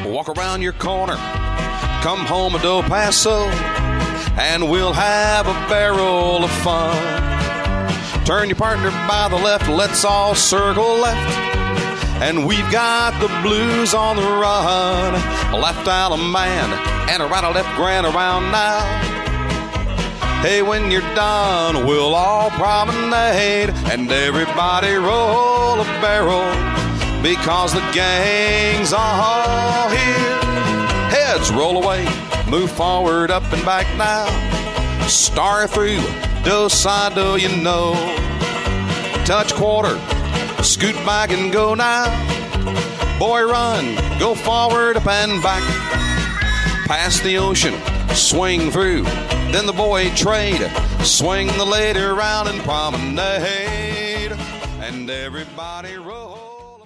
walk around your corner, come home to Del Paso, and we'll have a barrel of fun. Turn your partner by the left, let's all circle left, and we've got the blues on the run. A left out a man, and a right a left grand around now. Hey, when you're done, we'll all promenade, and everybody roll a barrel, because the gang's all here. Heads roll away, move forward, up and back now. Star through, do side, do you know. Touch quarter, scoot back and go now. Boy, run, go forward, up and back. Past the ocean, swing through. Then the boy trade, swing the lady around and promenade, and everybody roll.